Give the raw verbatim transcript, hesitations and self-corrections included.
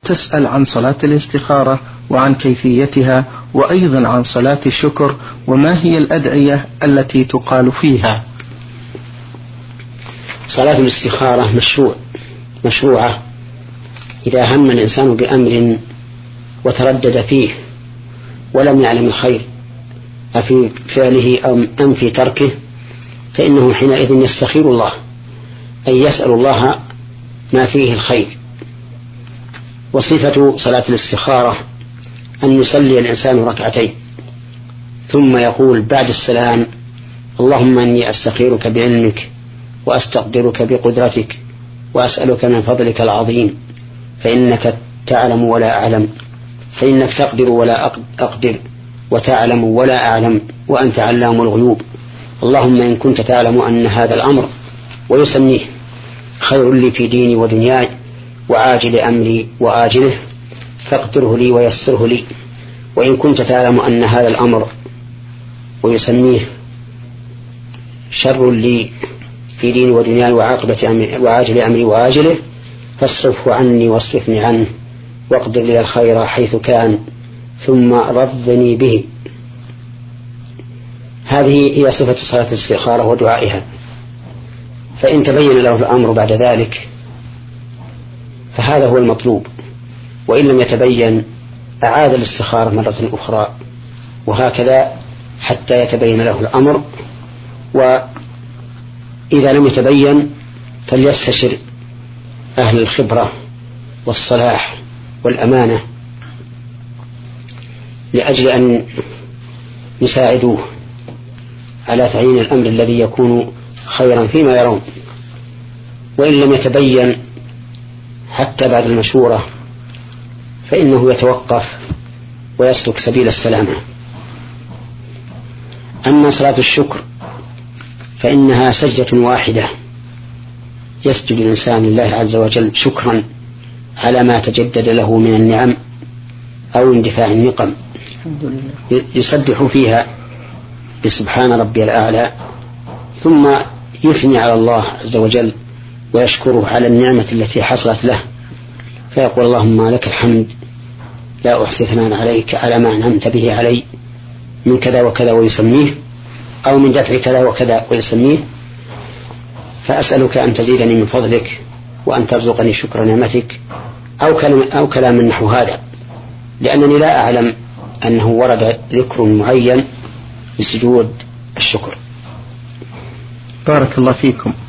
تسأل عن صلاة الاستخارة وعن كيفيتها، وأيضا عن صلاة الشكر، وما هي الأدعية التي تقال فيها؟ صلاة الاستخارة مشروع مشروعة إذا هم الإنسان بأمر وتردد فيه ولم يعلم الخير أفي فعله أم في تركه، فإنه حينئذ يستخير الله، أي يسأل الله ما فيه الخير. وصفة صلاة الاستخارة أن يصلي الإنسان ركعتين ثم يقول بعد السلام: اللهم إني أستخيرك بعلمك وأستقدرك بقدرتك وأسألك من فضلك العظيم، فإنك تعلم ولا أعلم، فإنك تقدر ولا أقدر، وتعلم ولا أعلم، وأنت علام الغيوب. اللهم إن كنت تعلم أن هذا الأمر ويسميه خير لي في ديني ودنياي وعاجل أمري وآجله فاقدره لي ويسره لي، وإن كنت تعلم أن هذا الأمر ويسميه شر لي في ديني ودنياي وعاقبة أمري وعاجل أمري وآجله فاصرفه عني واصرفني عنه واقدر لي الخير حيث كان ثم رضني به. هذه هي صفة صلاة الاستخارة ودعائها. فإن تبين له الأمر بعد ذلك فهذا هو المطلوب، وإن لم يتبين أعاد الاستخارة مرة أخرى، وهكذا حتى يتبين له الأمر. وإذا لم يتبين فليستشر أهل الخبرة والصلاح والأمانة لأجل أن يساعدوه على تعيين الأمر الذي يكون خيرا فيما يرون. وإن لم يتبين حتى بعد المشورة فإنه يتوقف ويسلك سبيل السلامة. أما صلاة الشكر فإنها سجدة واحدة يسجد الإنسان لله عز وجل شكرا على ما تجدد له من النعم أو اندفاع النقم، يسبح فيها بسبحان ربي الأعلى، ثم يثني على الله عز وجل ويشكره على النعمة التي حصلت له، فيقول: اللهم لك الحمد لا أحصي ثناء عليك على ما أنعمت به علي من كذا وكذا ويسميه، أو من دفع كذا وكذا ويسميه، فأسألك أن تزيدني من فضلك وأن ترزقني شكر نعمتك، أو كلام, أو كلام نحو هذا، لأنني لا أعلم أنه ورد ذكر معين بسجود الشكر. بارك الله فيكم.